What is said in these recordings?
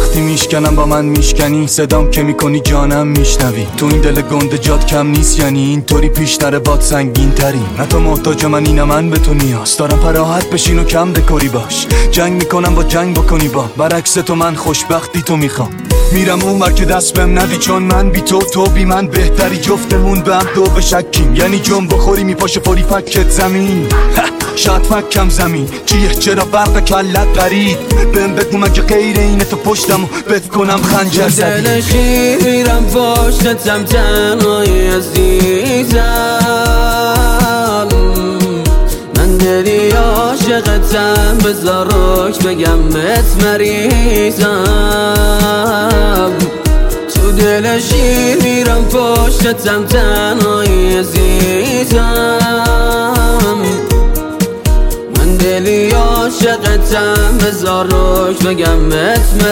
وقتی میشکنم با من میشکنی، صدام که میکنی جانم میشنوی. تو این دل گنده جاد کم نیست، یعنی اینطوری پیش نره باد سنگین تری. نه تو محتاج من اینم من به تو نیاز دارم، پراحت بشین و کم دکوری باش. جنگ میکنم با جنگ بکنی با برعکس تو، من خوشبختی تو میخوام. میرم اون ور که دست بهم ندی، چون من بی تو بی من بهتری. جفتمون به هم دو بشکیم، یعنی جنب بخوری میپاشه فوری فکت زمین. شاید فکم زمین چیه چرا برق کلت قرید. بهم بگو مگه غیر اینه تو پشتم و بت کنم خنجر زدی. دل شیرم پشتتم تنهای عزیزم، من دلی عاشقتم بذار روش بگم بهت مریضم. تو دل شیر میرم پشتتم تنهای عزیزم، من دلی عاشقتم بذار روش بگم بهت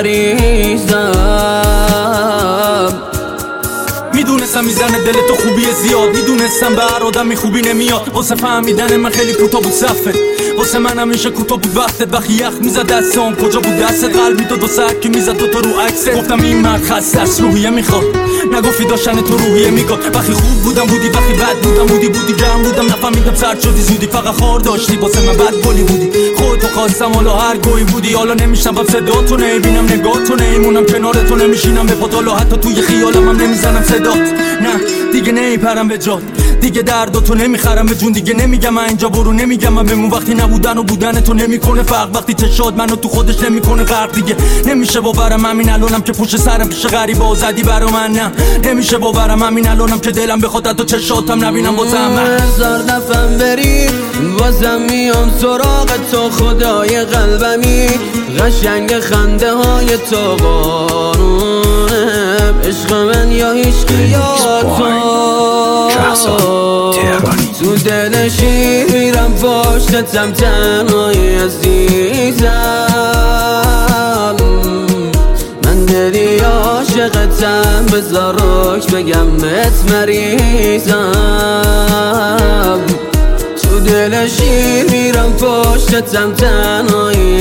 مریضم. میدونستم میزنه دل تو خوبی زیاد، میدونستم به هر آدمی خوبی نمیاد. واسه فهمیدن من خیلی کوتاه بود صفت، واسه من همیشه کوتاه بود وقتت. وقتی یخ میزد دستام کجا بود دستت، قلب میداد و سرکی میزد تو رو عکست. گفتم این مرد خسته است روحیه میخواد، نگفتی داشتن تو روحیه میگاد. وقتی خوب بودم بودی، وقتی بد بودم بودی گرم بودم نفهمیدم سرد شدی زودی. فقط خار داشتی واسه من بد گلی بودی، خودتو خواستم حالا هر گوی بودی. حالا نمیشنوم صداتو، نمیبینم نگاهتو، نمیمونم کنارتو، نمیشینم به پاتالو، حتی توی خیالم هم نمیزنم صدات. نه دیگه نمیپرم به جات، دیگه درداتو نمیخرم به جون. دیگه نمیگم من اینجا برو، نمیگم من بمون. وقتی نبودن و بودن تو نمیکنه فرق، وقتی چشات منو تو خودش نمیکنه غرق. دیگه نمیشه باورم همین الانم که پشت سرم پیش غریبا زدی برا من. نه نمیشه باورم همین الانم که دلم بخواد تو چشاتم نبینم بازم. هزار دفعه بری بازم میام سراغ تو، خدای قلبمی قشنگ خنده های تو قانونه. عشق من یا هیچکی یا تو دل شیر میرم پشتتم تنهای عزیزم، من دلی عاشقتم بذار روش بگم بهت مریضم. تو دل شیر میرم پشتتم تنهای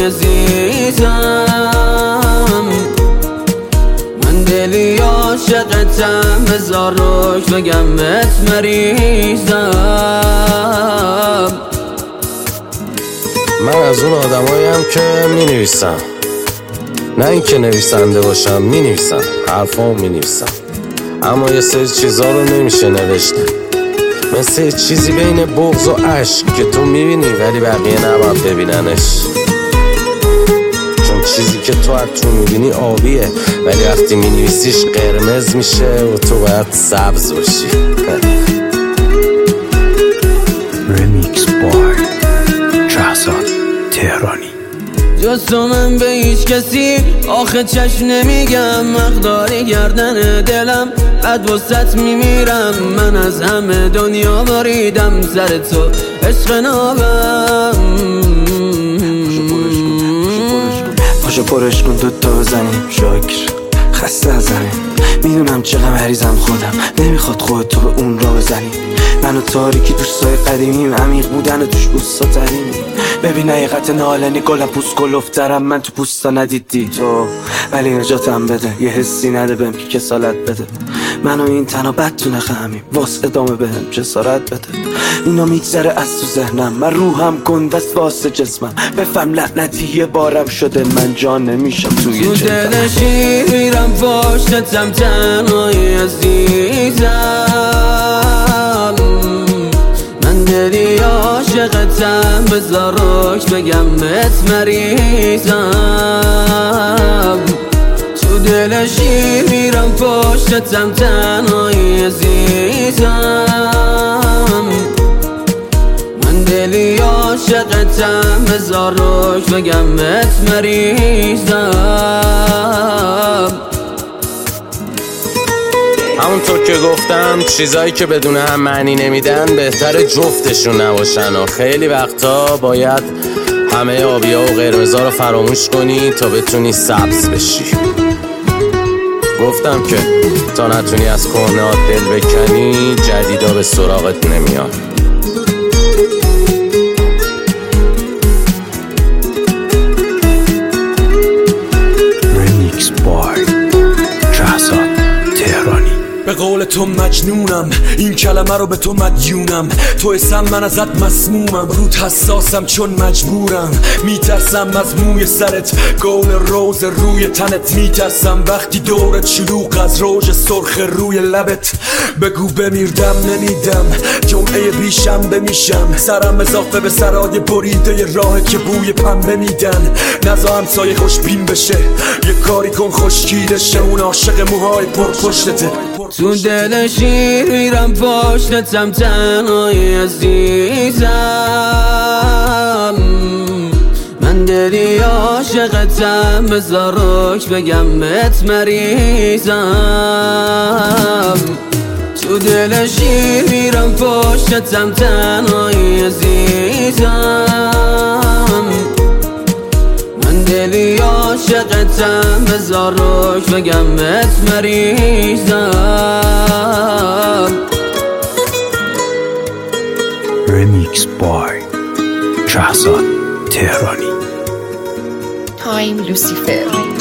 عزیزم، من دلی عاشقتم بذار روش بگم بهت مریضم. من از اون آدماییم که مینویسم، نه اینکه نویسنده باشم، مینویسم، حرفامو مینویسم. اما یه سری چیزا رو نمیشه نوشته، مثل چیزی بین بغض و عشق که تو میبینی ولی بقیه نباید ببیننش. چون چیزی که تو از تو میبینی آبیه، ولی وقتی مینویسیش قرمز میشه و تو باید سبز باشی. رمیکس بای شهزاد تهرانی. جز تو من به هیچ کسی آخه چشم نمیگم، مقداری گردن دلم بعد وسط میمیرم. من از همه دنیا بریدم سر تو عشق نابم. پاشو پرش کن دوتا بزنیم شاکر خسته از زمین. میدونم چقدر مریضم خودم، نمیخواد خودتو به اون را بزنی. منو تاریکی دوستای قدیمیم، عمیق بودن توش اوستا تریم. ببین حقیقت نالنی گلم پوست گلفترم، من تو پوستا ندیدی تو، ولی نجاتم بده. یه حسی نده بهم که کسالت بده، منو این تنها بد تو نخمیم واس ادامه بهم جسارت بده. اینا میگذره از تو ذهنم، من روحم گندست واسه جسمم. بفهم لعنتی یه بارم شده من جان نمیشم توی تو دل شیر میرم پشتتم تنهای عزیزم، من دلی عاشقتم بذار روش بگم بهت مریضم. تو دل شیر میرم پشتتم تنهای عزیزم، من دلی عاشقتم بذار روش بگم بهت مریضم. همونطور که گفتم چیزایی که بدون هم معنی نمیدن بهتر جفتشون نباشن و خیلی وقتا باید همه آبیا و قرمزا رو فراموش کنی تا بتونی سبز بشی. گفتم که تا نتونی از کهنه‌هات دل بکنی جدیدا به سراغت نمیاد. رمیکس با تو مجنونم، این کلمه رو به تو مدیونم. تو اسم من ازت مسمومم، رود حساسم چون مجبورم. میترسم از موی سرت، گل روز روی تنت. میترسم وقتی دورت شلوغ از روج سرخ روی لبت. بگو بمیردم نمیدم، جمعه بیشنبه میشم. سرم اضافه به سرای بریده راه که بوی پنبه میدن. نزا همسایه خوشبین بشه، یه کاری کن خوشگیره شه. اون عاشق موهای پر پشتته. تو دل شیر میرم پشتتم تنهای عزیزم. من دلی عاشقتم، بذار رک بگم بهت مریضم. تو دل شیر میرم پشتتم تنهای عزیزم. من دلی عاشقتم، بذار رک بگم بهت مریضم. Remix by شهزاد تهرانی. تایم لوسیفر.